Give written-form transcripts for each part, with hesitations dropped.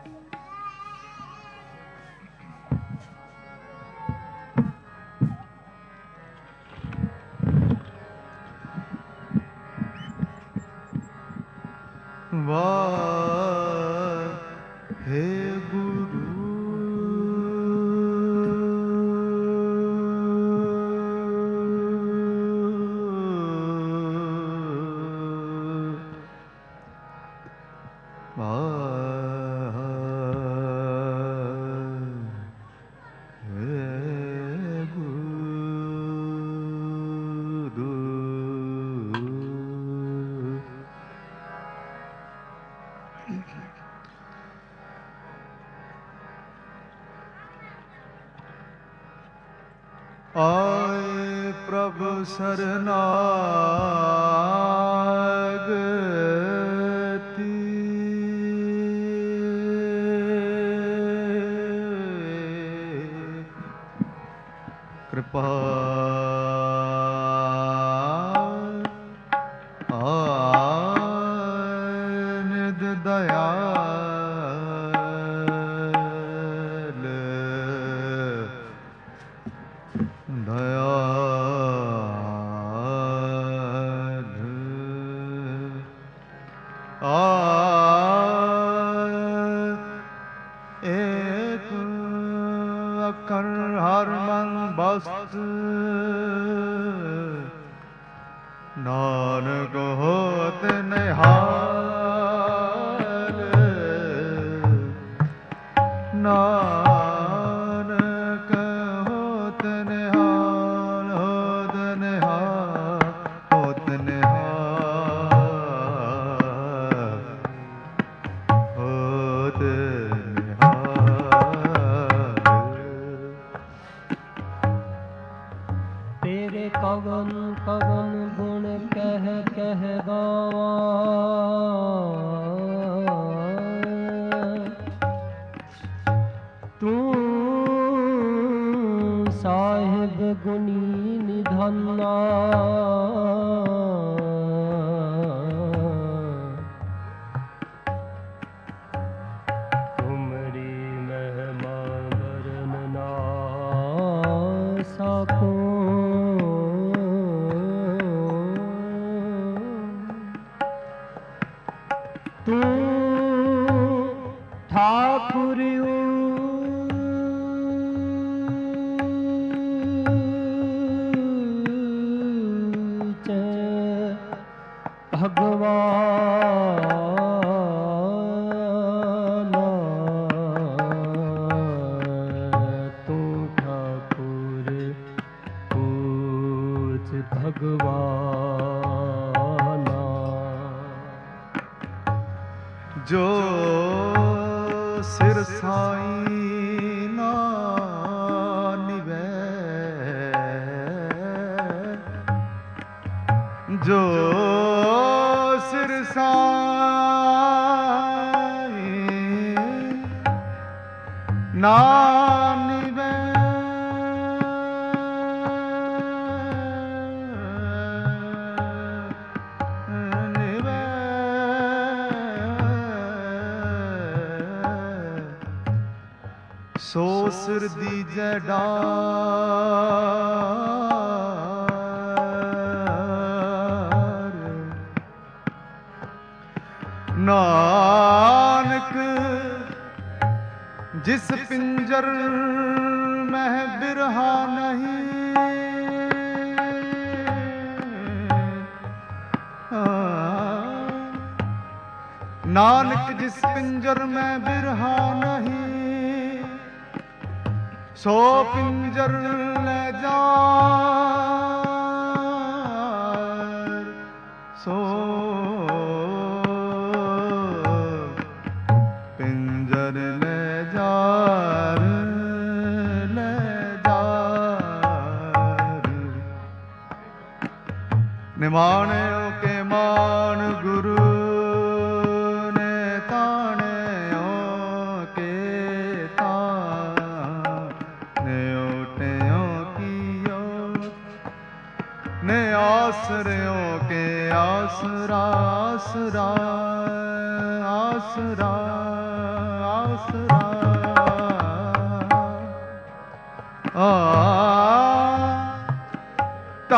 ਆਏ ਪ੍ਰਭ ਸਰਨਾਗਤੀ ਕਿਰਪਾ ਨਿਧ ਦਇਆਲ ਨਾਨਕ ਹੋਤ ਨਿਹਾਲ ਨਾਨਕ ਹੋਤ ਨਿਹਾਲ ਹੋਤ ਨਿਹਾਲ ਹੋਤ ਨਿਹਾਲ ਹੋਤ ਨਿਹਾਲ। ਤੇਰੇ ਕਵਨ ਕਵਨ ਗੁਣ ਕਹਿ ਕਹਿ ਗਾਵਾਂ, ਤੂੰ ਸਾਹਿਬ ਗੁਣੀ ਨਿਧਾਨਾ। ਤੁਮਰੀ ਮਹਿਮਾ ਵਰਨ ਨਾ ਸਕੋ, ਤੂੰ ਠਾਕੁਰ ਊਚ ਭਗਵਾਨ, ਤੂੰ ਠਾਕੁਰ ਊਚ ਭਗਵਾਨ। ਜੋ ਸਿਰ ਸਾਈਂ ਨਾ ਨਿਵੈ, ਜੋ ਸਿਰ ਸਾਈਂ ਨਾ ਨਿਵੈ, ਸੋ ਸਿਰ ਦੀਜੈ ਡਾਰ। ਨਾਨਕ ਜਿਸ ਪਿੰਜਰ ਮਹਿ ਬਿਰਹਾ ਨਹੀਂ, ਨਾਨਕ ਜਿਸ ਪਿੰਜਰ ਮੈਂ ਬਿਰਹਾ ਨਹੀਂ, ਸੋ ਪਿੰਜਰ ਲੈ ਜਾ, ਸੋ ਪਿੰਜਰ ਲੈ ਜਾ, ਲੈ ਜਾ। ਨਿਮਾਣਿਓ ਕੇ ਮਾਨ ਗੁਰੂ ਨੇ ਤਾਣਿਓ ਕੇ ਨੇ ਆਸਰਿਓ ਕੇ ਆਸਰਾ, ਆਸਰਾ, ਆਸਰਾ,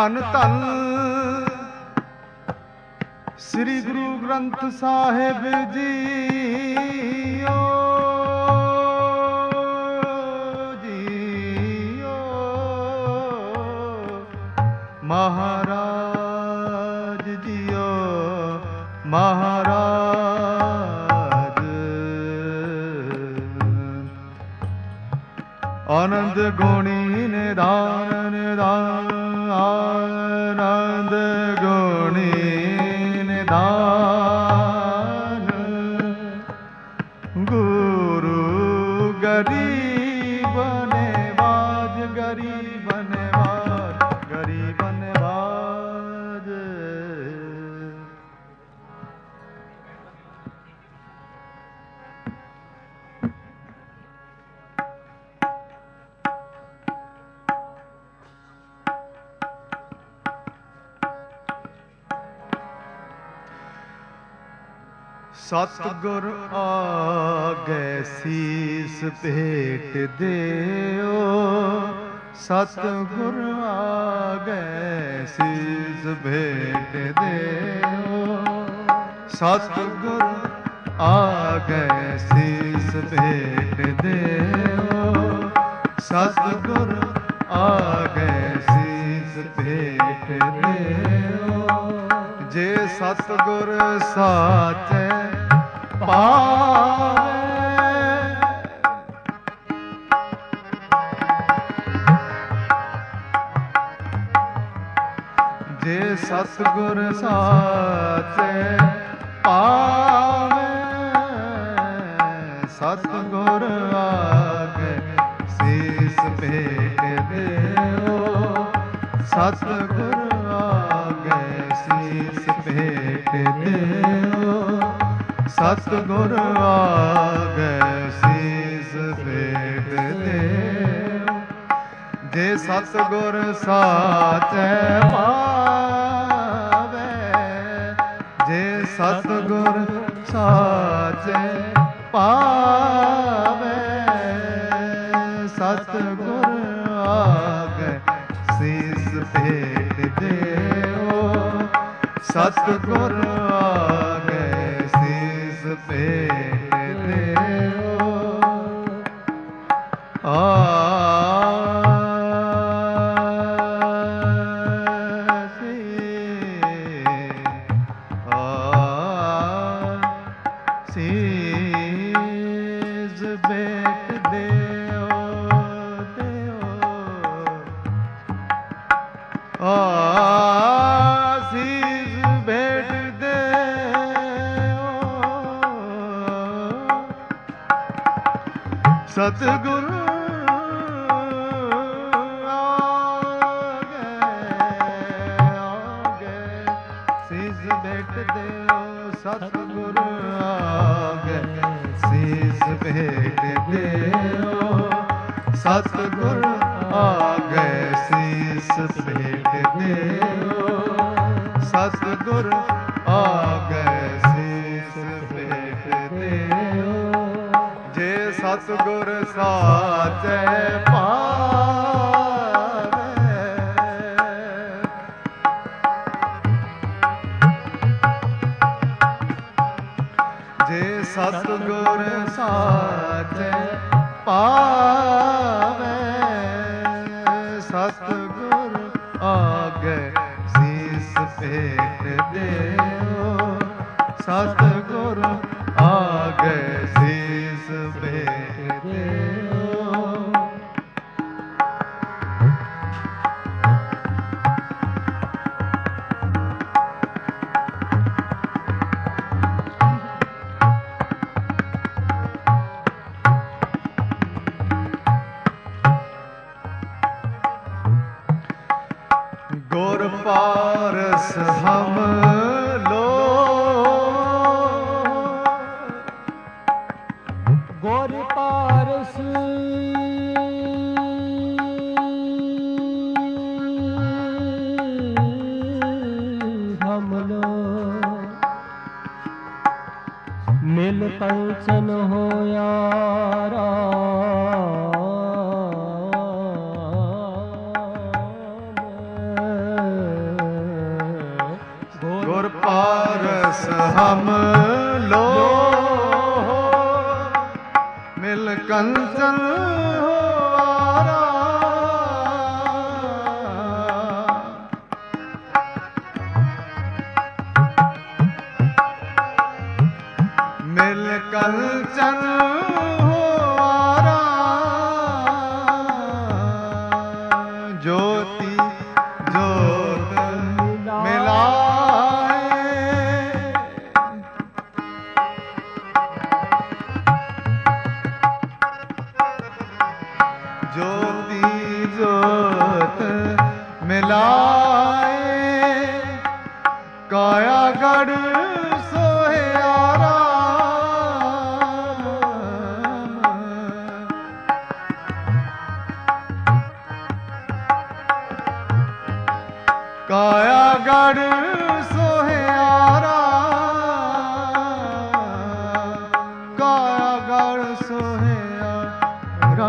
ਧੰਨ ਧੰਨ ਸ੍ਰੀ ਗੁਰੂ ਗ੍ਰੰਥ ਸਾਹਿਬ ਜੀਓ ਜੀਓ ਮਹਾਰਾਜ ਜੀਓ ਮਹਾਰਾਜ ਆਨੰਦ ਗੁਣੀ ਨਿਧਾਨ ਨਿਧਾਨ ਆਨੰਦ ਗੁਣੀ ਨਿਧਾਨ ਗੁਰੂ ਗਰੀਬ ਨਿਵਾਜ ਗਰੀਬ ਨਿਵਾਜ ਗਰੀਬ ਨਿਵਾਜ ਸਤਿਗੁਰ ਆਗੇ ਸੀਸ ਭੇਟ ਦਿਓ ਸਤਿਗੁਰ ਆਗੇ ਸੀਸ ਭੇਟ ਦਿਓ ਸਤਿਗੁਰ ਆਗੇ ਸੀਸ ਭੇਟ ਦਿਓ ਸਤਿਗੁਰ ਆਗੇ ਸੀਸ ਭੇਟ ਦਿਓ ਜੇ ਸਤਿਗੁਰ ਸਾਚੈ ਪਾਵੇ ਜੇ ਸਤਿਗੁਰ ਸਾਚੈ ਪਾਵੇ ਸਤਿਗੁਰ ਆਗੇ ਸੀਸ ਭੇਟ ਦਿਓ ਸਤਿਗੁਰ ਆਗੇ ਸੀਸ ਭੇਟ ਦਿਓ ਸਤਿਗੁਰ ਆਗੇ ਸੀਸ ਭੇਟ ਦਿਓ ਜੇ ਸਤਿਗੁਰ ਸਾਚੈ ਪਾਵੇ ਜੇ ਸਤਿਗੁਰ ਸਾਚੈ ਪਾਵੇ ਸਤਿਗੁਰ ਆਗੇ ਸੀਸ ਭੇਟ ਦਿਓ ਸਤਿਗੁਰ ਆਗੇ ਸੀਸ ਭੇਟ ਦਿਓ ਸੀਸ ਭੇਟ ਦਿਓ ਦਿਓ ਸੀਸ ਭੇਟ ਦਿਓ ਸਤਿਗੁਰ ਆਗੇ ਸੀਸ ਭੇਟ ਦਿਓ ਸਤਿਗੁਰ ਆਗੇ ਸੀਸ ਭੇਟ ਦਿਓ ਸਤਿਗੁਰ ਆਗੇ ਸੀਸ ਭੇਟ ਦਿਓ ਸਤਿਗੁਰ ਆਗੇ ਸੀਸ ਭੇਟ ਦਿਓ ਜੇ ਸਤਿਗੁਰ ਸਾਚੈ ਪਾਵੇ ਜੇ ਸਤਿਗੁਰ ਸਾਚੈ ਪਾਵੇ ਸਤਿਗੁਰ ਆਗੇ ਸੀਸ ਭੇਟ ਦਿਓ ਸਤਿਗੁਰ ਆਗੇ ਸੀਸ ਭੇਟ ਦਿਓ ਗੁਰ ਪਾਰਸ ਹਮ ਲੋ ਗੁਰ ਪਾਰਸ ਹਮ ਲੋ ਮਿਲ ਕੰਚਨ ਹੋਇਆ ਰਾਮ ਹਮ ਲੋ ਮਿਲ ਕੰਚਨ ਹੋਆਰਾ ਮਿਲ ਕੰਚਨ ਹੋਆਰਾ ਜੋਤੀ ਜੋਤ ਮਿਲਾਏ ਜੋਤੀ ਜੋਤ ਮਿਲਾਏ ਕਾਇਆ ਗੜ ਸੋਹਿਆਰਾ ਕਾਇਆ ਗੜ ਸੋਹਿਆਰਾ ਕਾਇਆ ਗੜ ਸੋਹਿਆਰਾ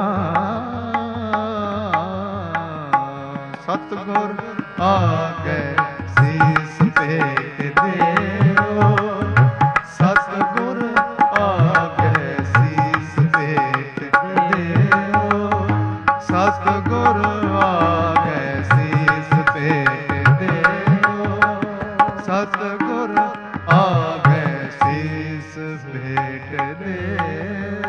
ਸਤਿਗੁਰ ਆਗੇ ਸੀਸ ਭੇਟ ਦਿਓ ਸਤਿਗੁਰ ਆਗੇ ਸੀਸ ਭੇਟ ਦਿਓ ਸਤਿਗੁਰ ਆਗੇ ਸੀਸ ਭੇਟ ਦਿਓ ਸਤਿਗੁਰ ਆਗੇ ਸੀਸ ਭੇਟ ਦਿਓ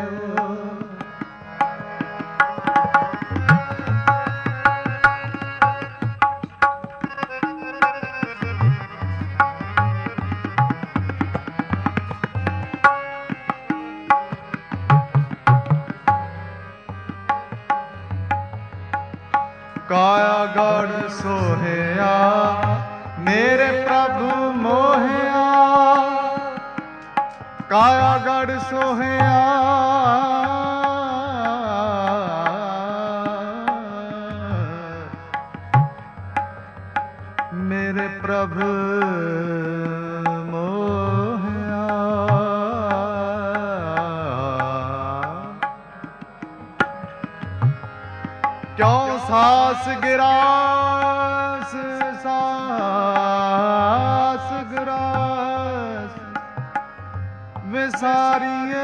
ਕਾਇਆ ਗੜ ਸੋਹਿਆ ਮੇਰੇ ਪ੍ਰਭੂ ਮੋਹਿਆ ਕਾਇਆ ਗੜ ਸੋਹਿਆ ਮੇਰੇ ਪ੍ਰਭੂ ਮੋਹਿਆ ਕਿਉ ਸਾਸ ਗਿਰਾਸ ਸਾਸ ਗਿਰਾਸ ਵਿਸਾਰੀਏ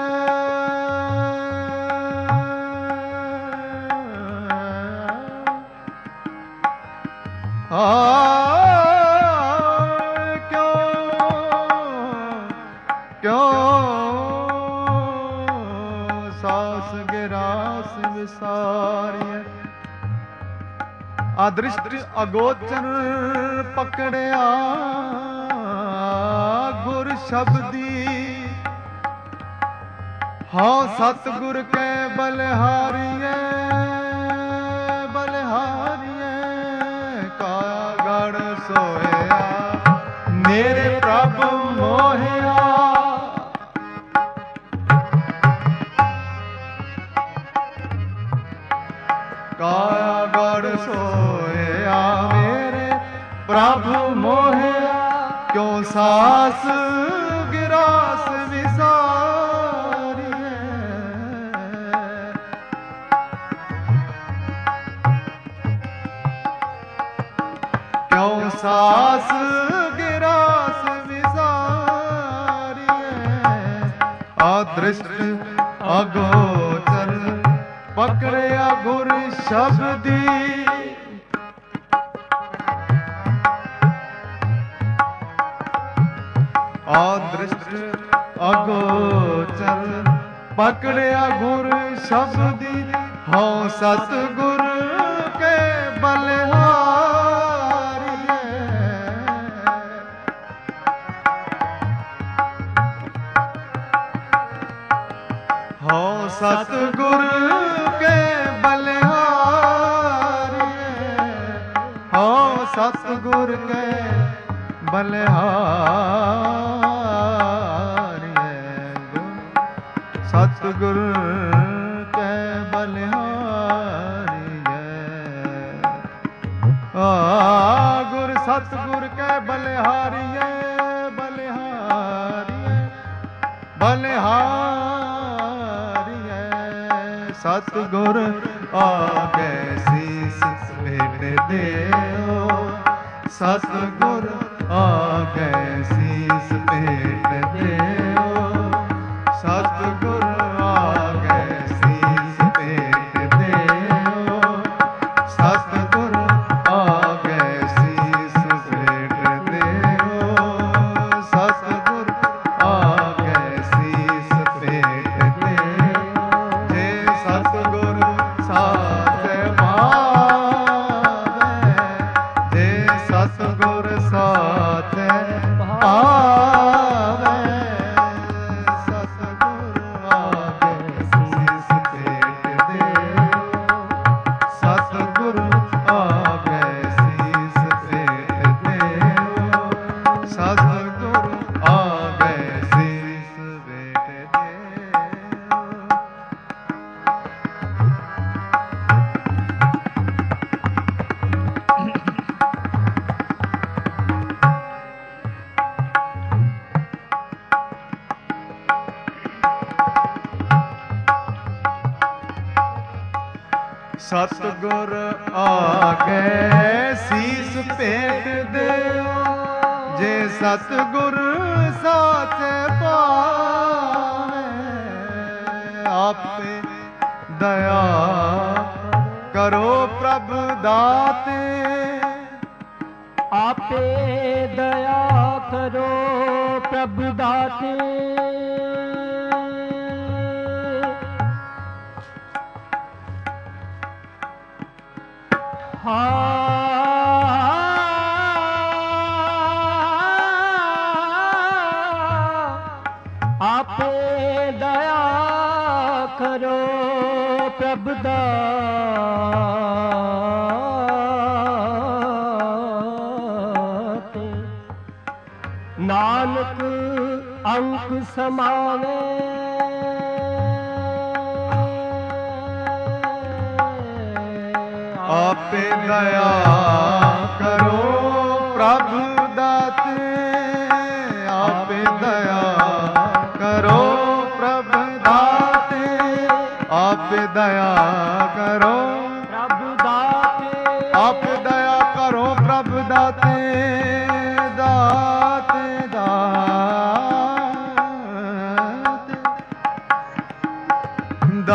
ਕਿਉ ਸਾਸ ਗਿਰਾਸ ਵਿਸਾਰੀਏ ਅਦ੍ਰਿਸ਼ਟ ਅਗੋਚਰ ਪਕੜਿਆ ਗੁਰ ਸ਼ਬਦੀ ਹਾਂ ਸਤਿਗੁਰ ਕੈ ਬਲਿਹਾਰੀਏ ਬਲਿਹਾਰੀਏ ਕਾਇਆ ਗੜ ਸੋਇਆ ਮੇਰੇ ਪ੍ਰਭ ਮੋਹਿਆ ਕਾਇਆ ਗੜ ਸੋਇਆ ਮੇਰੇ ਪ੍ਰਭੂ ਮੋਹਿਆ ਕਿਉ ਸਾਸ ਗਿਰਾਸ ਵਿਸਾਰੀਏ ਕਿਉ ਸਾਸ ਗਿਰਾਸ ਵਿਸਾਰੀਏ ਅਦ੍ਰਿਸ਼ਟ ਅਗੋਚਰ ਪਕੜਿਆ ਗੁਰ ਸ਼ਬਦੀ ਅਦ੍ਰਿਸ਼ਟ ਅਗੋਚਰ ਪਕੜਿਆ ਗੁਰ ਸ਼ਬਦੀ ਹਉ ਸਤਿਗੁਰ ਕੇ ਬਲਿਹਾਰੀਏ ਹਉ ਸਤਿਗੁਰ ਕੇ ਬਲਿਹਾਰੀਏ ਹਉ ਸਤਿਗੁਰ ਕੇ ਬਲਿਹਾਰੀਏ ਸਤਿਗੁਰ ਕੇ ਬਲਿਹਾਰੀਏ ਗੁਰ ਸਤਿਗੁਰ ਕੇ ਬਲਿਹਾਰੀਏ ਬਲਿਹਾਰੀਏ ਬਲਿਹਾਰੀਏ ਸਤਿਗੁਰ ਆਗੇ ਸੀਸ ਭੇਟ ਦਿਓ ਸਤਿਗੁਰ ਆਗੇ ਸੀਸ ਭੇਟ ਦਿਓ ਸਤਿਗੁਰ ਆਗੇ ਸੀਸ ਭੇਟ ਦਿਓ ਸਤਿਗੁਰ ਆਗੇ ਸੀਸ ਭੇਟ ਦਿਓ ਸਤਿਗੁਰ ਆਗੇ ਸੀਸ ਭੇਟ ਦਿਓ ਜੇ ਸਤਿਗੁਰ ਸਾਥ ਪਾਵੇ ਜੇ ਸਤਿਗੁਰ ਸਾਥ ਪਾਵੇ ਸਤਿਗੁਰ ਆਗੇ ਸੀਸ ਭੇਟ ਦਿਓ ਸਤਿਗੁਰ ਆਗੇ ਸੀਸ ਭੇਟ ਦਿਓ ਸਤਿਗੁਰ ਆਗੇ ਸੀਸ ਭੇਟ ਦਿਓ। ਸਤਿਗੁਰ ਆਗੇ ਸੀਸ ਭੇਟ ਦਿਓ ਜੇ ਸਤਿਗੁਰ ਸਾਥ ਪਾਵੇ ਆਪੇ ਦਇਆ ਕਰੋ ਪ੍ਰਭ ਦਾਤੇ ਆਪੇ ਦਇਆ ਕਰੋ ਪ੍ਰਭ ਦਾਤੇ ਆਪੇ ਦਇਆ ਕਰੋ ਪ੍ਰਭ ਦਾਤੇ ਨਾਨਕ ਅੰਕ ਸਮਾਵੇ ਆਪੇ ਦਇਆ ਕਰੋ ਪ੍ਰਭ ਦਾਤੇ ਆਪੇ ਦਇਆ ਕਰੋ ਪ੍ਰਭ ਦਾਤੇ ਆਪੇ ਦਇਆ ਕਰੋ ਪ੍ਰਭ ਦਾਤੇ ਆਪੇ ਦਇਆ ਕਰੋ ਪ੍ਰਭ ਦਾਤੇ ਦਾਤੇ ਦਾਤੇ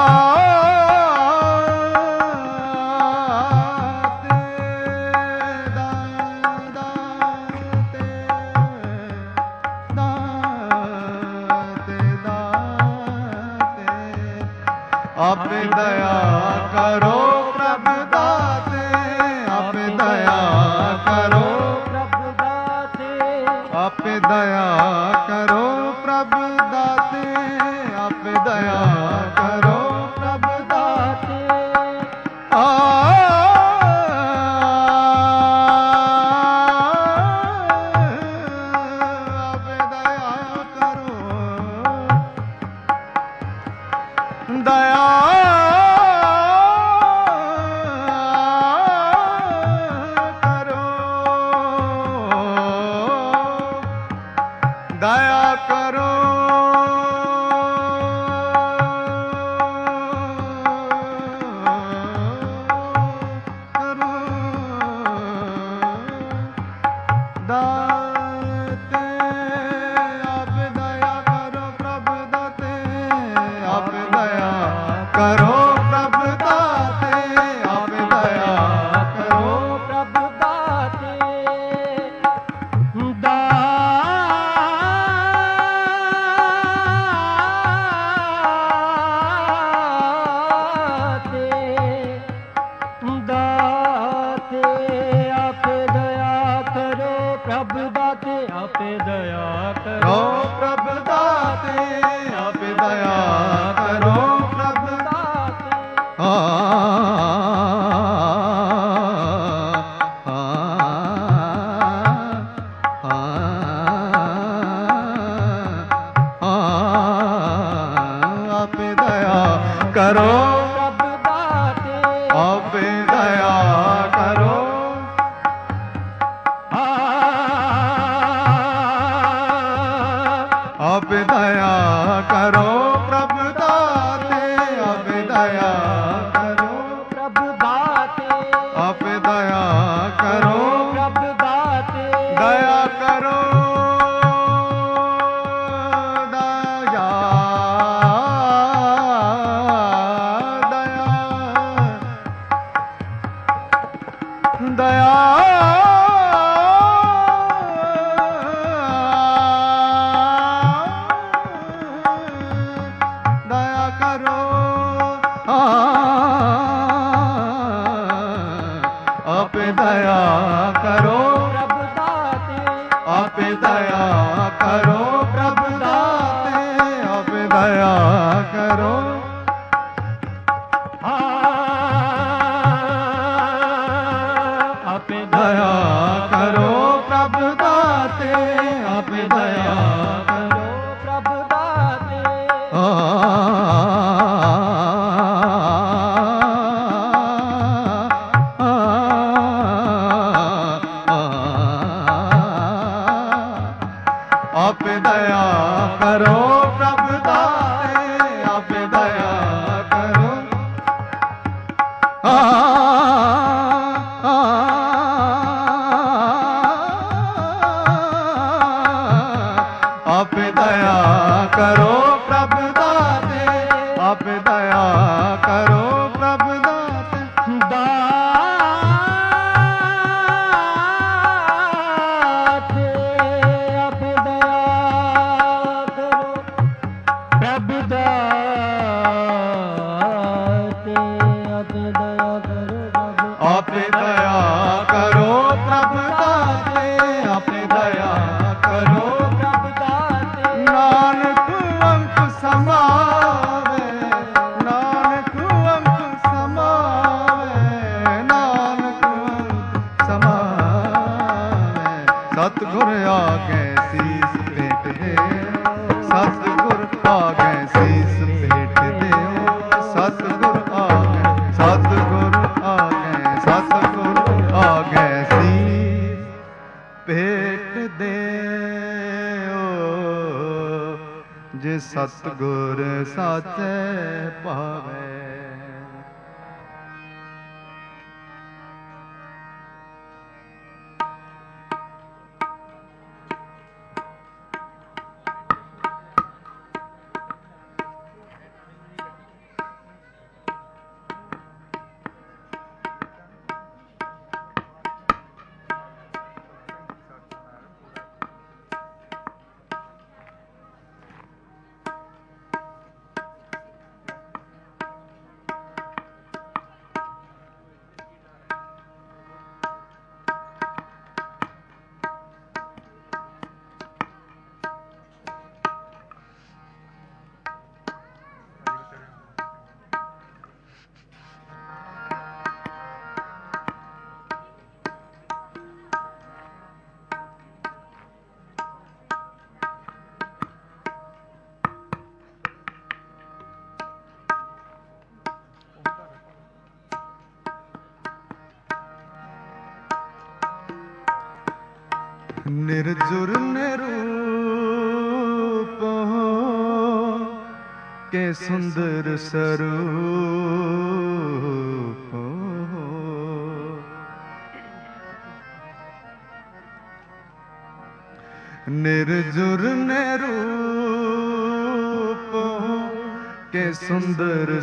ਆਪੇ ਦਇਆ ਕਰੋ ਪ੍ਰਭ ਦਾਤੇ ਆਪੇ ਦਇਆ ਕਰੋ ਪ੍ਰਭ ਦਾਤੇ ਆਪੇ ਦਇਆ ਕਰੋ ਪ੍ਰਭ ਦਾਤੇ ਆਪੇ ਦਇਆ ਕਰੋ ਪ੍ਰਭ ਦਾਤੇ ਆਪੇ ਦਇਆ ਕਰੋ ਦਇਆ ਕਰੋ ਦਇਆ ਕਰੋ ਦਾਤੇ ਆਪੇ ਦਇਆ ਕਰੋ ਪ੍ਰਭ ਦਾਤੇ ਆਪੇ ਦਇਆ ਕਰੋ ਪ੍ਰਭ ਦਾਤੇ ਆਪੇ ਦਇਆ ਕਰੋ ਪ੍ਰਭ ਦਾਤੇ ਦਾਤੇ ਆਪੇ ਦਇਆ ਕਰੋ ਪ੍ਰਭ ਦਾਤੇ ਆਪੇ ਦਇਆ ਕਰੋ ਪ੍ਰਭ ਦਾਤੇ ਆਪੇ ਦਇਆ ਕਰੋ ਪ੍ਰਭ ਦਾਤੇ ਆਪੇ ਦਇਆ ਕਰੋ ਪ੍ਰਭ ਦਾਤੇ ਆਪੇ ਦਇਆ ਕਰੋ ਆਪੇ ਦਇਆ ਕਰੋ ਪ੍ਰਭ ਦਾਤੇ ਆਪੇ ਦਇਆ ਕਰੋ ਪ੍ਰਭ ਦਾਤੇ ਆਪੇ ਦਇਆ ਕਰੋ ਪ੍ਰਭ ਦਾਤੇ ਦਇਆ करो आप दया करो प्रभु दाते आप दया करो प्रभु दाते आप दया करो आप दया करो प्रभु दाते आप दया करो प्रभु दाते आप दया करो प्रभु दाते आप दया करो आप दया करो प्रभु दाते आप दया करो प्रभु दाते दाते आप दया करो प्रभु दाते आप दया करो आप दया करो प्रभु दाते आप दया करो प्रभु दाते नानक अंक समावे नानक अंक समावे नानक अंक समावे सतगुर आगे सीस भेट दे सतगुर आगे सीस भेट दे सतगुर आगे सतगुर आगे सतगुर आगे सीस भेट दे जे सतगुर साचे पावे निर्जुर निरूप हो के सुंदर स्वरूप हो निर्जुर निरूप हो के सुंदर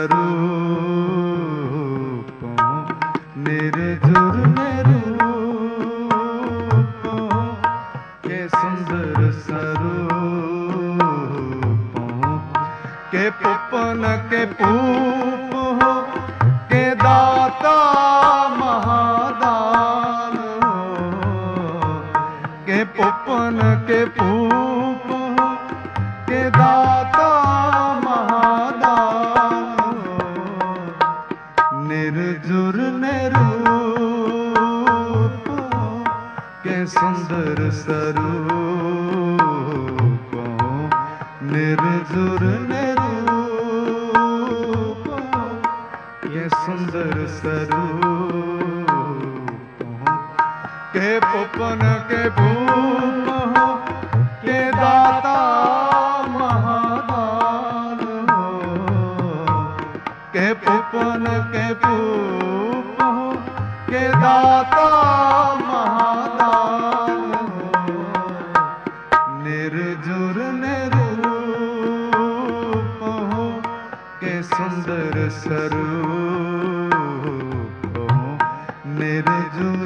स्वरूप हो निर्जुर सुंदर स्वरूप के पुपन के पूप हो के दाता महादान हो के पुपन के पूप हो के दाता महादान हो निर्जुर निरूप के सुंदर स्वरूप निर्जुर निरूप के सुंदर स्वरूप के पुपन के भूप हो के दाता महादान हो के पुपन के भूप हो के दाता महादान हो निर्जुर निरूप हो के सुंदर स्वरूप हो निर्जुर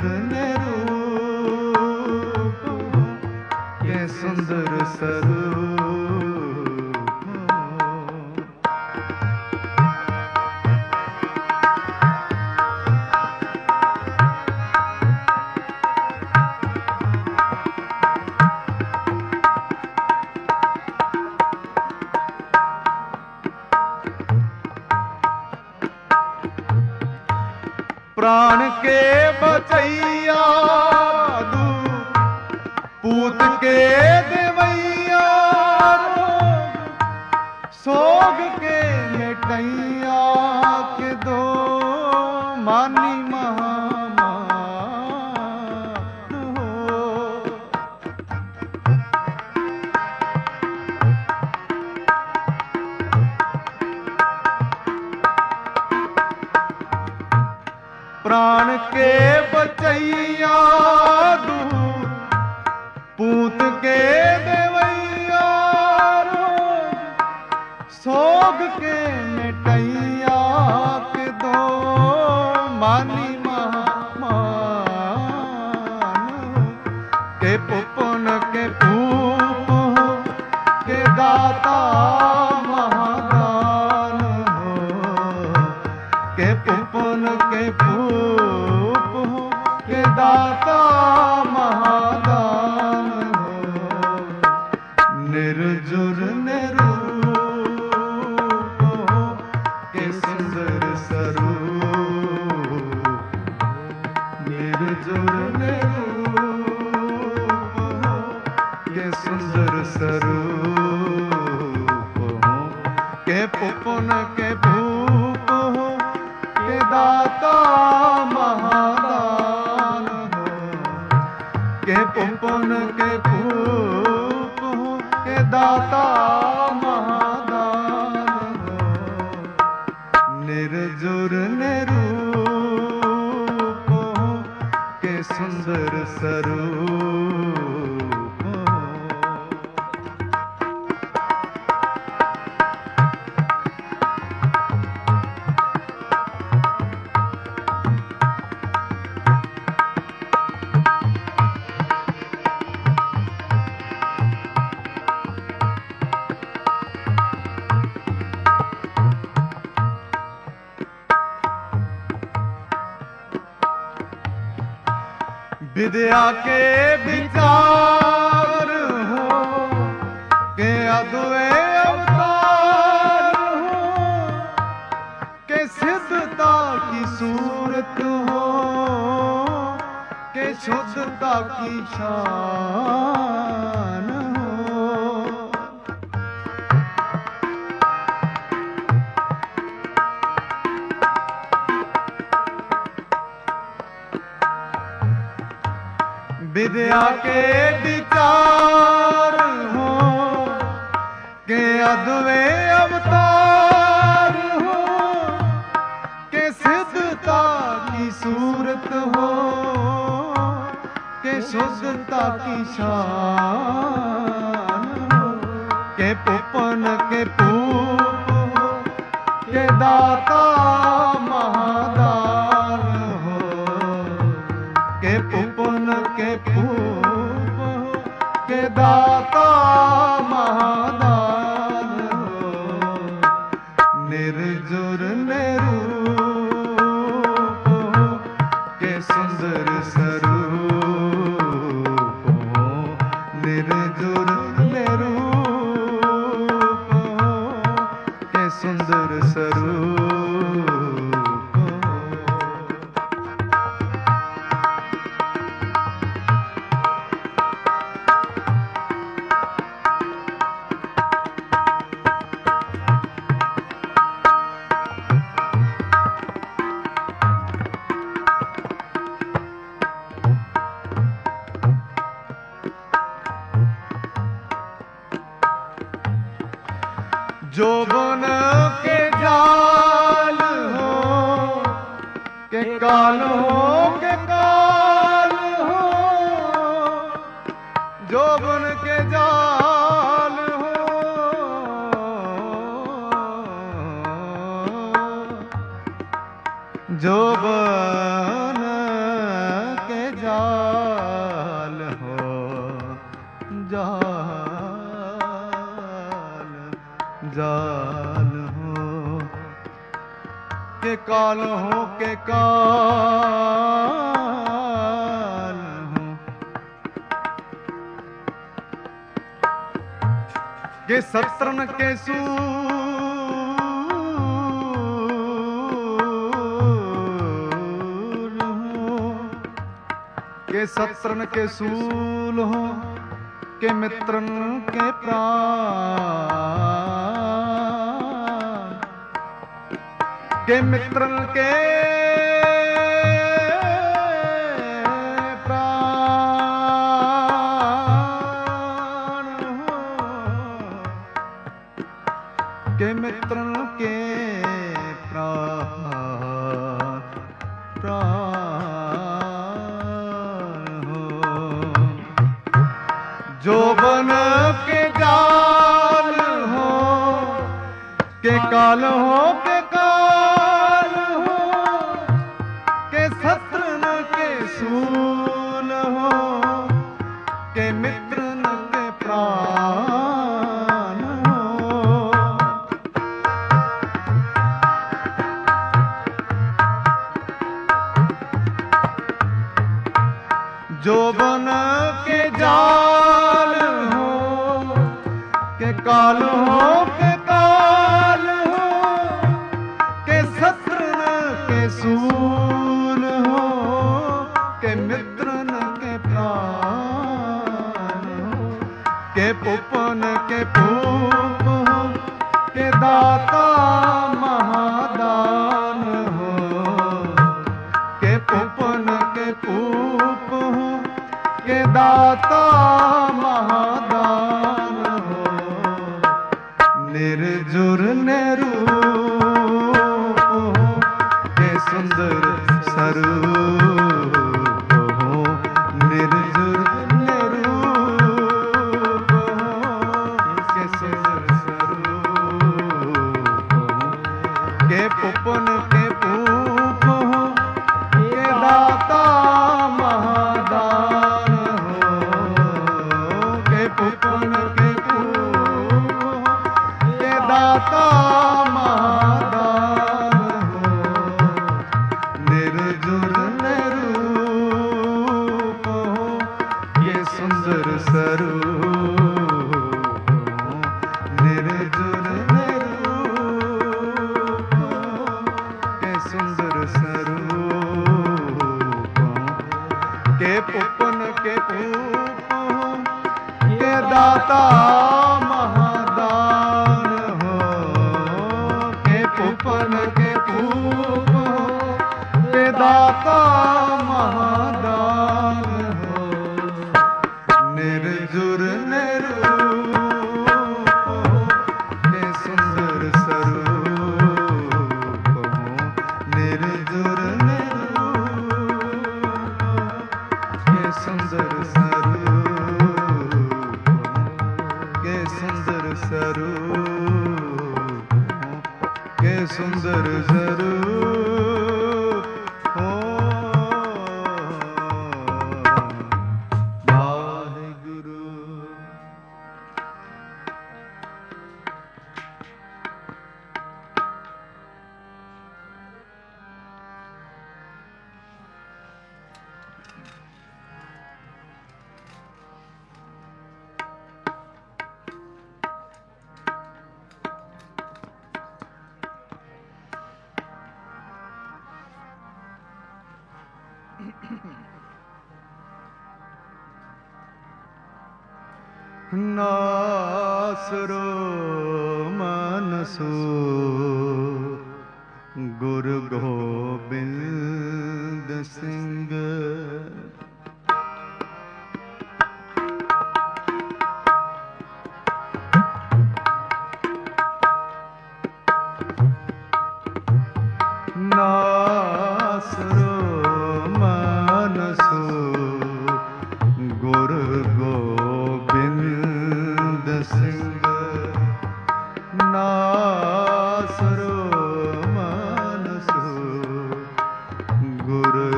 निरूप हो के सुंदर स्वरूप हो प्राण के बचैया पूत के देवैया सोग के मिटैया के दो मानी महामान हो। प्राण के बचैया पूत के देवैया सोग के मिटैया के दो मानी महामान के पुपन के पूप के दाता महादान हो। के पुपन के पूप के दाता महादान हो। निर्जुर निरूप के सुंदर स्वरूप। निर्जुर निरूप के सुंदर स्वरूप के पुपन के भूप के दाता महादान हो। के पुपन के भूप के दाता महादान हो। निर्जुर निरूप के सुंदर स्वरूप। विद्या के विचार हो के अद्वैत अवतार हो के सिद्धता की सूरत हो के शुद्धता की शान हो। विद्या के विचार हो के अद्वैत अवतार हो के सिद्धता की सूरत हो के शुद्धता की शान हो। के पुपन के पूप के दाता महादान हो। के पुपन के पूप के दाता महादान हो। निर्जुर निरूप के सुंदर स्वरूप। निर्जुर निरूप के सुंदर स्वरूप। जोबन के जाल हो के काल हो के काल हो। जोबन के जाल हो जोबन के जाल हो जाल हो के काल हो के काल हो के शस्त्रन के के शत्रन के सूल हो के मित्रन के प्राण के मित्रन के प्राण हो के मित्रन के जोबन के जाल हो के काल हो के काल हो के शत्रन के सूल हो के मित्रन के प्राण हो जोबन के जाल के काल हो के काल हो के शत्रन के सूल हो के मित्रन के प्राण हो के पुपन के पूप हो के दाता महादान हो के पुपन के पूप हो के दाता महादान हो निर्जुर निरूप हो के सुंदर स्वरूप हो निर्जुर निरूप हो के सुंदर स्वरूप हो के पुपन के पूप हो के दाता महादान हो के पुपन के पूप के दाता महादान हो निर्जुर निरूप हो ये सुंदर स्वरूप हो निर्जुर निरूप हो के सुंदर स्वरूप हो के पुपन के पूप हो के दाता महादान हो के पुपन के पूप हो के दाता महादान हो निर्जुर निरूप हो के सुंदर स्वरूप हो निर्जुर के सुंदर स्वरूप के सुंदर स्वरूप के सुंदर स्वरूप हो वाहिगुरु। नासरो मनसो गुरु गोबिंद सिंह नासरो मनसो गुरु गोबिंद सिंह नासरो मनसो गुरु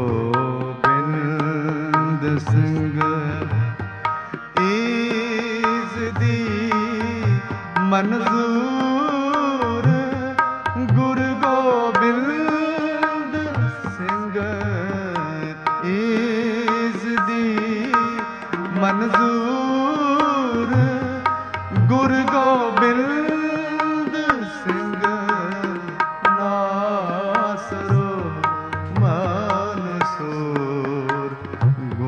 गोबिंद सिंह ईज दी मंजूर गुरु गोबिंद सिंह ईज दी मंजूर गुरु गोबिंद सिंह नासरो मनसूर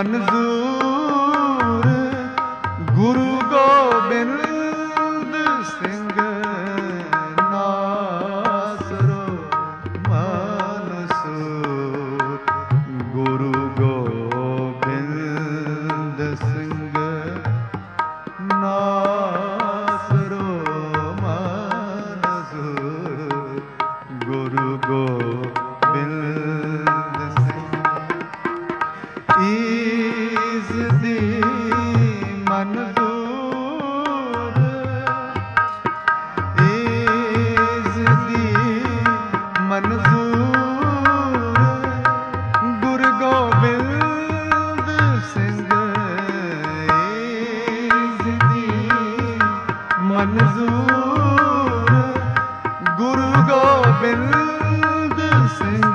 ਮਨਜ਼ੂਰ ਗੁਰੂ ਗੋਬਿੰਦ ਸਿੰਘ ਨਾਸਰੋ ਮਨਸੂਰ ਗੁਰੂ ਗੋਬਿੰਦ ਸਿੰਘ ਨਾਸਰੋ ਮਨਸੂਰ ਗੁਰੂ ਗੋਬਿੰਦ ਸਿੰਘ ਈਸ ਦੀ ਮਨਜ਼ੂਰ ਈਸ ਦੀ ਮਨਜ਼ੂਰ ਗੁਰੂ ਗੋਬਿੰਦ ਸਿੰਘ ਈਸ ਦੀ ਮਨਜ਼ੂਰ ਗੁਰੂ ਗੋਬਿੰਦ ਸਿੰਘ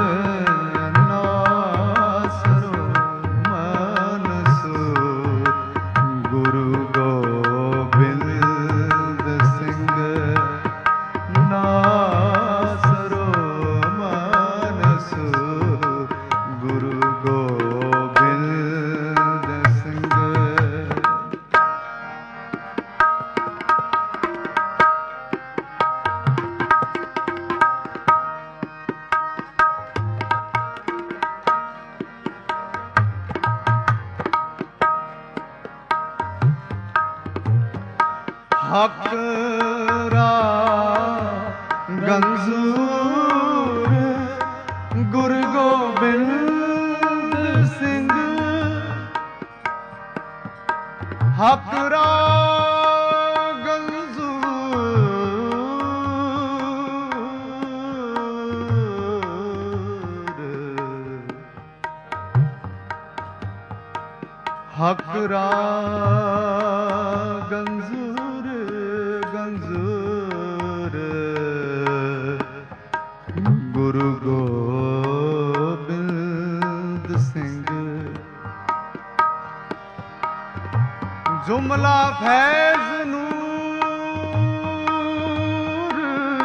ਨਾਸਰੋ ਮਨਸੂਰ ਗੁਰੂ ਗੋਬਿੰਦ ਸਿੰਘ ਨਾਸਰੋ ਮਨਸੂਰ ਗੁਰੂ ਗੋਬਿੰਦ ਸਿੰਘ ਹਕ ਰਾ ਗੰਜ਼ੂਰ ਗੁਰੂ ਗੋਬਿੰਦ ਸਿੰਘ ਹਕ ਰਾ ਗੰਜ਼ੂਰ ਹਕ ਰਾ ਗੰਜ਼ੂਰ ਗੰਜ਼ੂਰ ਗੁਰੂ ਗੋਬਿੰਦ ਸਿੰਘ ਜੁਮਲਾ ਫੈਜ਼ ਨੂਰ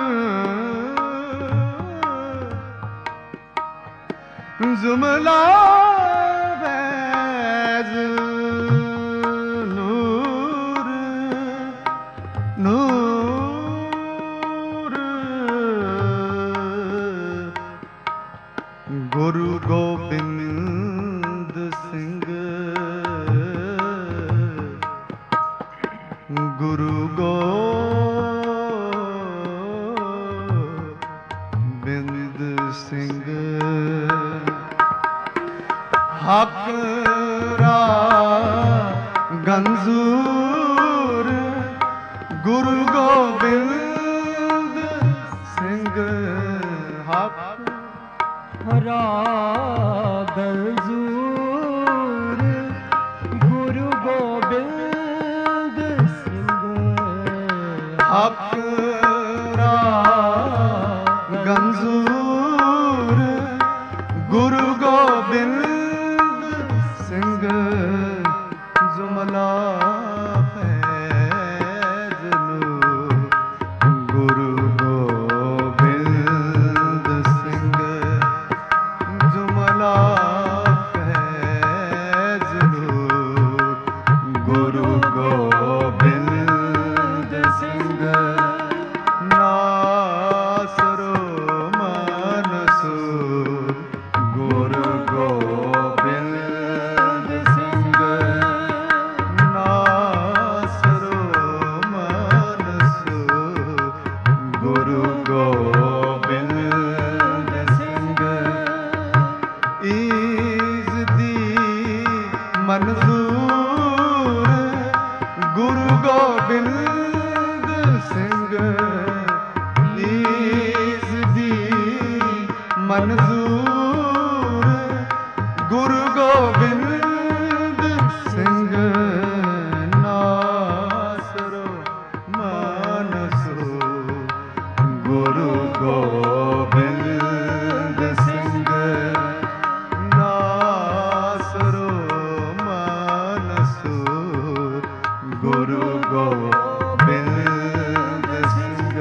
ਜੁਮਲਾ ਫੈਜ਼ ਨੂਰ ਨੂਰ ਗੁਰੂ ਗੋਬਿੰਦ ਸਿੰਘ ਗੁਰੂ ਗੋਬਿੰਦ ਸਿੰਘ ਹਕ ਰਾ ਗੰਜ਼ੂਰ ਗੁਰੂ ਗੋਬਿੰਦ ਸਿੰਘ ਹਕ ਰਾ ਗੰਜ਼ੂਰ ਗੁਰੂ ਗੋਬਿੰਦ ਸਿੰਘ ਹਕ ਰਾ ਗੰਜ਼ੂਰ ਗੁਰੂ ਗੋਬਿੰਦ ਸਿੰਘ ਜੁਮਲਾ ਫੈਜ਼ ਨੂਰ ਗੁਰੂ ਗੋਬਿੰਦ ਸਿੰਘ ਜੁਮਲਾ ਫੈਜ਼ ਨੂਰ ਗੁਰੂ ਗੋਬਿੰਦ ਸਿੰਘ ਨਾਸਰੋ ਮਨਸੂਰ ਗੁਰੂ ਗੋਬਿੰਦ ਸਿੰਘ ਨਾਸਰੋ ਮਨਸੂਰ ਗੁਰੂ ਗੋਬਿੰਦ ਸਿੰਘ ਈਸ ਦੀ ਮਨਜ਼ੂਰ ਗੁਰੂ ਗੋਬਿੰਦ ਸਿੰਘ ਈਸ ਦੀ ਮਨਜ਼ੂਰ ਗੁਰੂ ਗੋਬਿੰਦ ਸਿੰਘ ਨਾਸਰੋ ਮਨਸੂਰ ਗੁਰੂ ਗੋਬਿੰਦ ਸਿੰਘ ਨਾਸਰੋ ਮਨਸੂਰ ਗੁਰੂ ਗੋਬਿੰਦ ਸਿੰਘ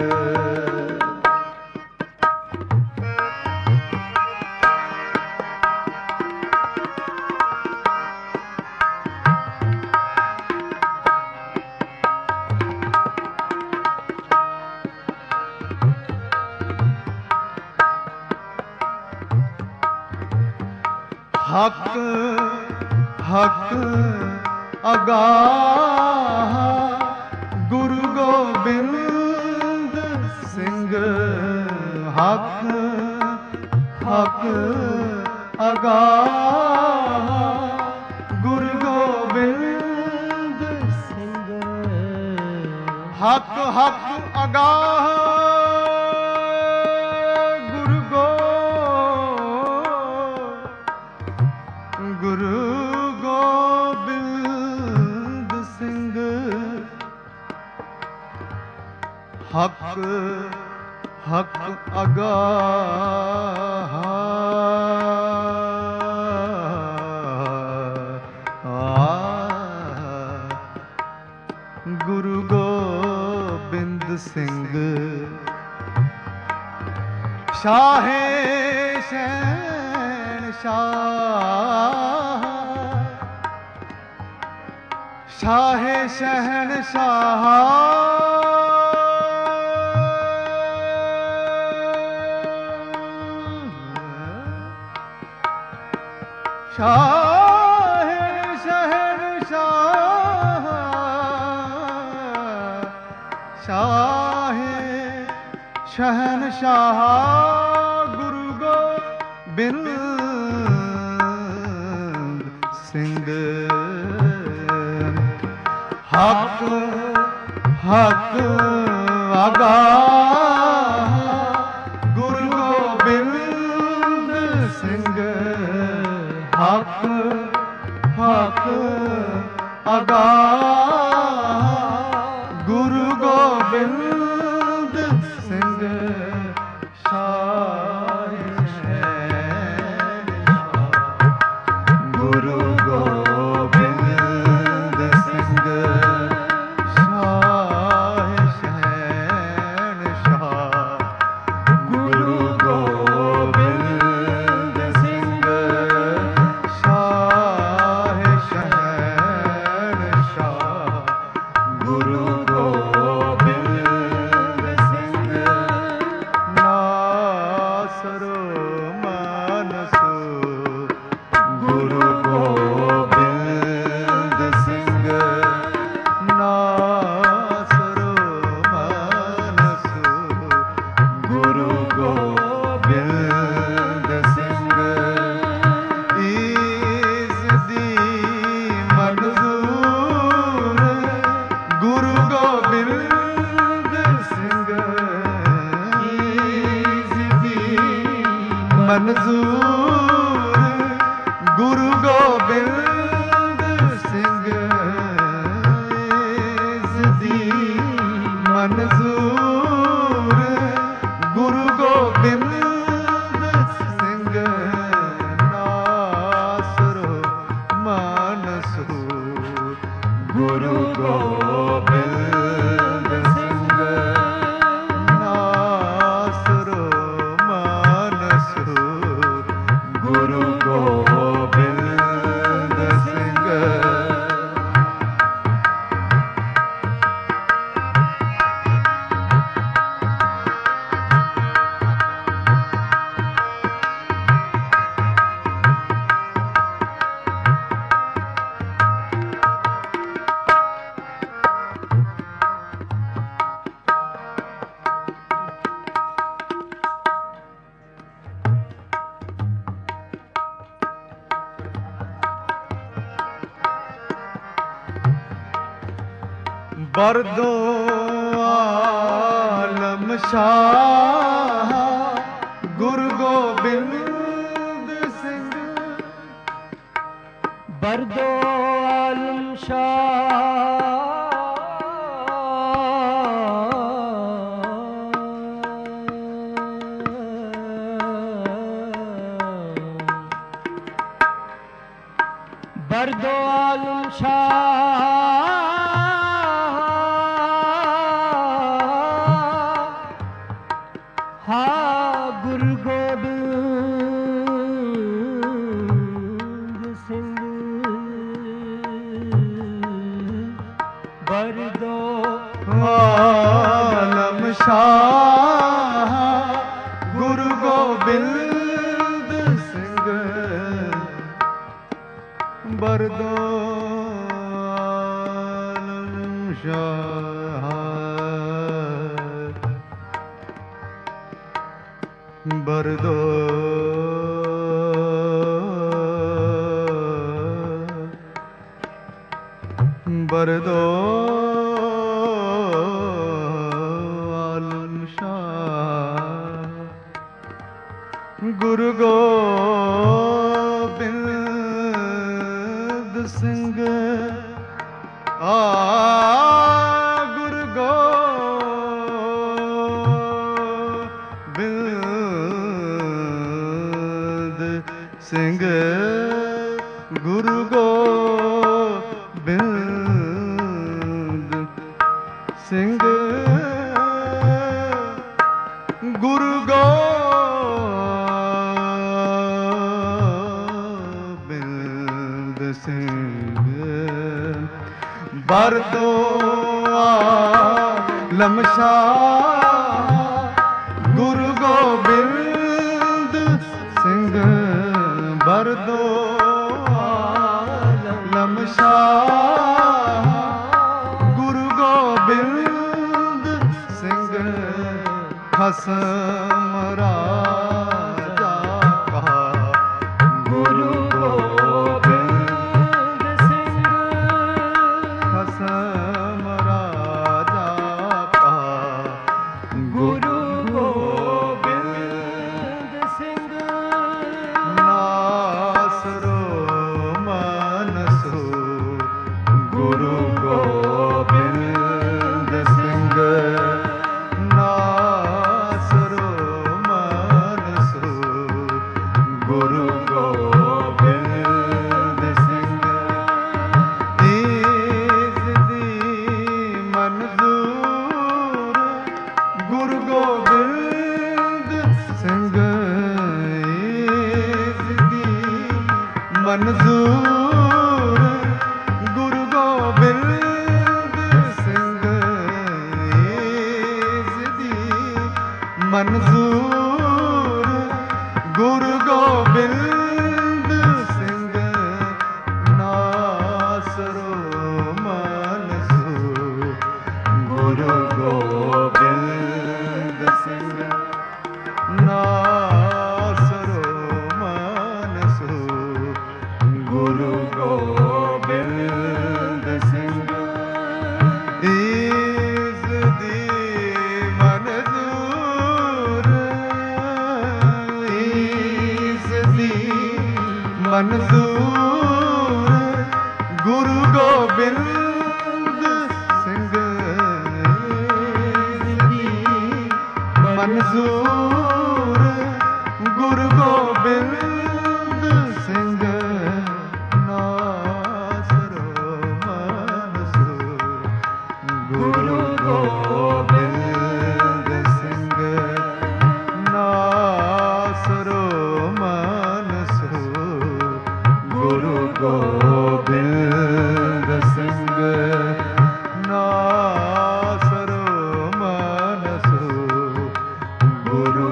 ਹਕ ਹਕ ਅਗਾਹ ਗੁਰੂ ਗੋਬਿੰਦ ਸਿੰਘ। ਹਕ ਹਕ ਅਗਾਹ ਗੁਰੂ ਗੋਬਿੰਦ ਸਿੰਘ। ਹਕ ਹਕ ਅਗਾਹ ਗੁਰੂ ਗੋਬਿੰਦ ਸਿੰਘ। ਹਕ ਹਕ ਅਗਾਹ ਗੁਰੂ ਗੋਬਿੰਦ ਸਿੰਘ। ਸ਼ਾਹੇ ਸ਼ਹਿਨਸ਼ਾਹ ਸ਼ਾਹੇ ਸ਼ਹਿਨਸ਼ਾਹ ਸ਼ਾਹੇ ਸ਼ਹਿਨਸ਼ਾਹ ਸ਼ਾਹੇ ਸ਼ਹਿਨਸ਼ਾਹ ਗੁਰੂ ਗੋਬਿੰਦ ਸਿੰਘ। ਹਕ ਹਕ ਅਗਾਹ ਗੁਰੂ ਗੋਬਿੰਦ ਸਿੰਘ। ਹਕ ਹਕ ਅਗਾਹ ਗੁਰੂ ਗੋਬਿੰਦ ਸਿੰਘ। ਗੁਰੂ ਗੋਬਿੰਦ ਸਿੰਘ। ਸ਼ਾਹ ਸ਼ਹਿਨਸ਼ਾਹ ਗੁਰੂ ਗੋਬਿੰਦ ਸਿੰਘ। ਸ਼ਾਹ ਸ਼ਹਿਨਸ਼ਾਹ ਗੁਰੂ ਗੋਬਿੰਦ ਸਿੰਘ। ਨਾਸਰੋ ਮਾਨਸੋ ਗੁਰੂ ਗੋਬਿੰਦ ਸਿੰਘ। ਨਾਸਰੋ ਮਾਨਸੋ ਗੁਰੂ ਗੋਬਿੰਦ ਸਿੰਘ। ਈਸ ਦੀ ਮਨਜ਼ੂਰ ਗੁਰੂ ਗੋਬਿੰਦ ਸਿੰਘ। ਈਸ ਦੀ ਮਨਜ਼ੂਰ ਗੁਰੂ ਗੋਬਿੰਦ ਸਿੰਘ। ਇਸ ਦੀ ਮਨਜ਼ੂਰ ਗੁਰੂ ਗੋਬਿੰਦ ਸਿੰਘ। ਨਾਸਰੋ ਮਾਨਸੋ ਗੁਰੂ ਗੋਬਿੰਦ ਸਿੰਘ। ਨਾਸਰੋ ਮਾਨਸੋ ਗੁਰੂ ਗੋਬਿੰਦ ਸਿੰਘ। ਬਰਦੋ ਆਲਮ ਸ਼ਾਹ ਗੁਰੂ ਗੋਬਿੰਦ ਸਿੰਘ। ਬਰਦੋ ਆਲਮ ਸ਼ਾਹ ਬਰਦੋ ਆਲਮ ਸ਼ਾਹ ਹਾ ਗੁਰੂ ਗੋਬਿੰਦ ਸਿੰਘ। ਬਰਦੋ ਆਲਮ ਸ਼ਾਹ ਗੁਰੂ ਗੋਬਿੰਦ ਸਿੰਘ। ਬਰਦੋ ਬਰਦੋ ਆਲਮ ਸ਼ਾਹ ਗੁਰੂ ਗੋਬਿੰਦ ਸਿੰਘ ਗੁਰੂ ਗੋਬਿੰਦ ਸਿੰਘ ਗੁਰੂ ਗੋਬਿੰਦ ਸਿੰਘ ਗੁਰੂ ਗੋਬਿੰਦ ਸਿੰਘ ਬਰਦੋ ਆਲਮ ਸ਼ਾਹ ਗੁਰੂ ਗੋਬਿੰਦ ਸਿੰਘ ਬਰਦੋ ਆਲਮ ਸ਼ਾਹ ਗੁਰੂ ਗੋਬਿੰਦ ਸਿੰਘ ਖਸਮ ਰਾਜਾ ਕਹਾ ਗੁਰੂ ਗੋਬਿੰਦ ਸਿੰਘ ਖਸਮ ਰਾਜਾ ਕਹਾ ਗੁਰੂ ਗੋਬਿੰਦ ਸਿੰਘ ਨਾਸਰੋ ਮਨਸੂ ਗੁਰੂ ਗੋਬਿੰਦ ਸਿੰਘ ਨਾਸਰੋ ਮਨਸੂ ਗੁਰੂ ਗੋਬਿੰਦ ਸਿੰਘ ਈਸ ਦੀ ਮਨਜ਼ੂਰ ਗੁਰੂ ਗੋਬਿੰਦ ਸਿੰਘ ਈਸ ਦੀ ਮਨਜ਼ੂਰ ਗੁਰੂ ਗੋਬਿੰਦ ਸਿੰਘ ਈਸ ਦੀ ਮਨਜ਼ੂਰ ਗੁਰੂ ਗੋਬਿੰਦ ਸਿੰਘ ਨਾਸਰੋ ਮਨਸੂ ਗੁਰੂ ਗੋਬਿੰਦ ਸਿੰਘ ਨਾਸਰੋ ਮਨਸੂ ਗੁਰੂ ਗੋਬਿੰਦ ਸਿੰਘ ਈਸ ਦੀ ਮਨਜ਼ੂਰ ਈਸ ਦੀ ਮਨਜ਼ੂਰ ਗੁਰੂ ਗੋਬਿੰਦ ਸਿੰਘ ਦੀ ਮਨਜ਼ੂਰ ਗੁਰੂ ਗੋਬਿੰਦ ਸਿੰਘ ਨਾਸਰੋ ਮਨਸੂ ਗੁਰੂ ਗੋਬਿੰਦ ਸਿੰਘ ਨਾਸਰੋ ਮਨਸੂ ਗੁਰੂ ਗੋਬਿੰਦ ਸਿੰਘ ਨਾਸਰੋ ਮਨਸੂ ਗੁਰੂ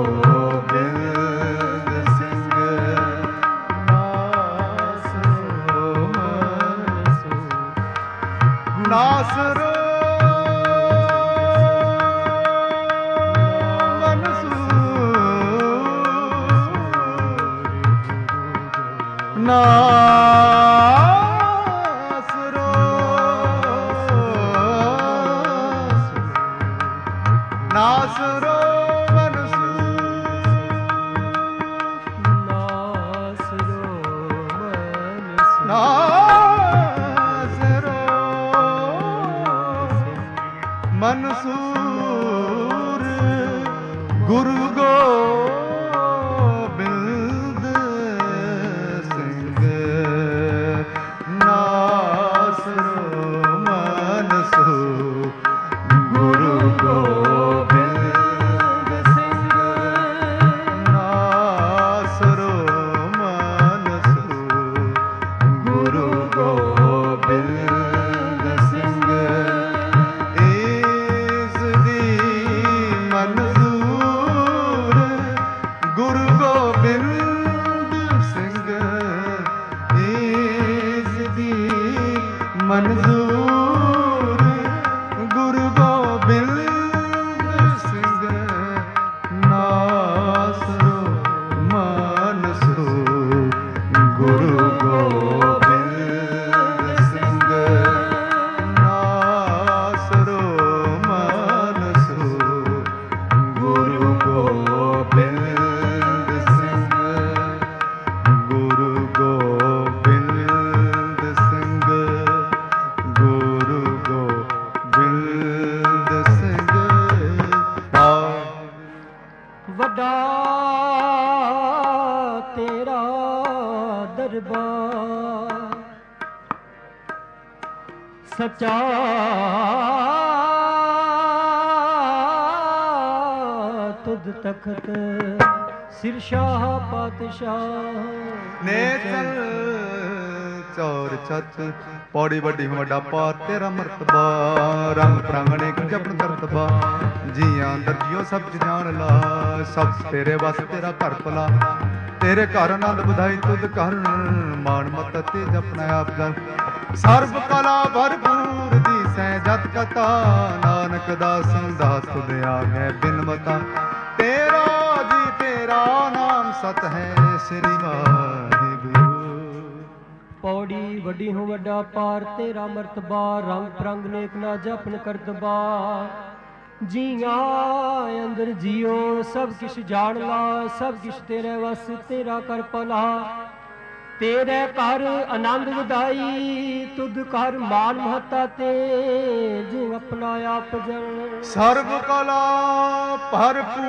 ਗੋਬਿੰਦ ਸਿੰਘ ਨਾਸਰੋ ਮਨਸੂ ਨਾਸਰੋ ਨਾਸਰੋ ਨਾਸਰੋ ਮਨਸੂ ਨਾਸਰੋ ਮਨਸੂ ਨਾਸਰੋ ਮਨਸੂਰ ਗੁਰੂ ਗੋਬਿੰਦ ਸਿੰਘ ਨਾਸਰੋ ਮਨਸੂ ਗੁਰੂ ਗੋਬਿੰਦ ਸਿੰਘ ਨਾਸਰੋ ਮਨਸੂ ਗੁਰੂ ਗੋਬਿੰਦ ਸਿੰਘ ਈਸ ਦੀ ਮਨਜ਼ੂਰ ਵੱਡਾ ਤੇਰਾ ਦਰਬਾਰ ਸੱਚਾ ਤੁਧ ਤਖਤ ਸਿਰ ਸ਼ਾਹ ਪਾਤਸ਼ਾਹ ਨੇ ਚਲ ਚੌਰ ਛੱਤ ਪੌੜੀ ਵੱਡੀ ਵੱਡਾ ਪਾਰ ਤੇਰਾ ਮਰਤਬਾ ਰੰਗ ਪ੍ਰਾਂਗਣੇ ਜਪਨ ਕਰਤਬਾ ਜੀਆਂ ਅੰਦਰ ਜਿਉ ਸਭ ਜਾਣ ਲਾ ਸਭ ਤੇਰੇ ਵਸ ਤੇਰਾ ਘਰ ਭਲਾ ਤੇਰੇ ਘਰ ਆਨੰਦ ਵਧਾਈ ਤੁਧ ਘਰ ਮਾਨ ਮਤ ਤੇ ਜਪਨਾ ਆਪ ਜਨ ਸਰਬ ਕਲਾ ਭਰਪੂਰ ਦੀਸੈ ਜਤ ਕਥਾ ਨਾਨਕ ਦਾਸ ਦਾਸ ਤੁਧ ਆਗੇ ਬਿਨ ਮਤਾ ਤੇਰਾ ਜੀ ਤੇਰਾ ਨਾਮ ਸਤ ਹੈ ਸ੍ਰੀ ਵਾਹਿਗੁਰੂ ਪੌੜੀ ਵੱਡੀ ਹੋ ਵੱਡਾ ਪਾਰ ਤੇਰਾ ਮਰਤਬਾ ਰੰਗ ਪ੍ਰੰਗ ਨੇਕ ਨਾ ਜਪਨ ਕਰਤਬਾ ਜੀਆਂ ਅੰਦਰ ਜਿਉ ਸਭ ਕਿਛ ਜਾਣ ਲਾ ਸਭ ਕਿਛ ਤੇਰੇ ਵਸ ਤੇਰਾ ਕਰ ਭਲਾ ਤੇਰੇ ਘਰ ਆਨੰਦ ਵਧਾਈ ਤੁਧ ਘਰ ਮਾਨ ਮਹਤਾ ਤੇ ਜਿ ਆਪਣਾ ਆਪ ਜਨ ਸਰਬ ਕਲਾ ਭਰਪੂਰ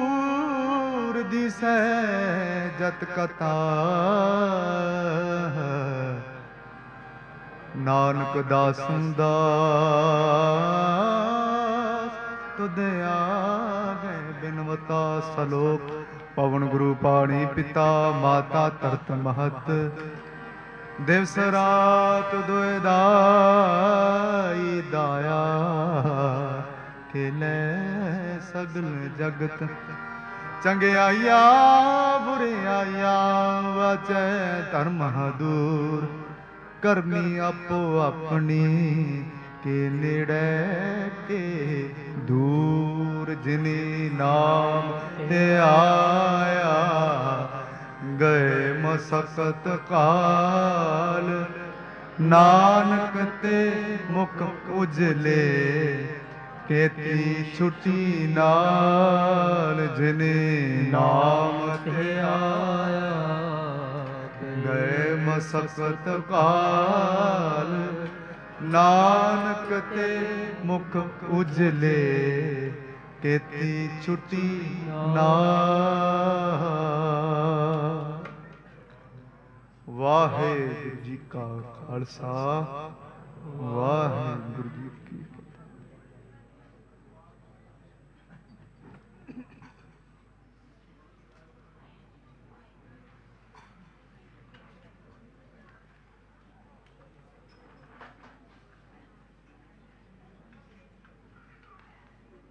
ਦਿਸੈ ਜਤ ਕਥਾ ਨਾਨਕ ਦਾਸਨ ਦਾਸ ਤੁਧ ਆਗੇ ਬਿਨਵਤਾ ਸਲੋਕ ਪਵਨ ਗੁਰੂ ਪਾਣੀ ਪਿਤਾ ਮਾਤਾ ਧਰਤ ਮਹਤ ਦਿਵਸ ਰਾਤ ਦੁਇ ਦਾਈ ਦਾਇਆ ਖੇਲੇ ਸਗਲ ਜਗਤ ਚੰਗਿਆਈਆ ਬੁਰਿਆਈਆ ਵਾਚੈ ਧਰਮ ਦੂਰ ਕਰਨੀ ਆਪੋ ਆਪਣੀ ਕੇ ਨੇੜੇ ਕੇ ਦੂਰ ਜਿਨੀ ਨਾਮ ਤੇ ਆਇਆ ਗਏ ਮਸਕਤ ਕਾਲ ਨਾਨਕ ਤੇ ਮੁਖ ਉਜਲੇ ਕੇਤੀ ਛੁੱਟੀ ਨਾਲ ਜਿਨੇ ਨਾਮ ਤੇ ਆਇਆ ਗਏ ਮਸਕਤ ਕਾਲ ਨਾਨਕ ਤੇ ਮੁਖ ਉਜਲੇ ਕੇਤੀ ਛੁੱਟੀ ਨਾਲ ਵਾਹਿਗੁਰੂ ਜੀ ਕਾ ਖਾਲਸਾ ਵਾਹਿਗੁਰੂ ਜੀ ਕੀ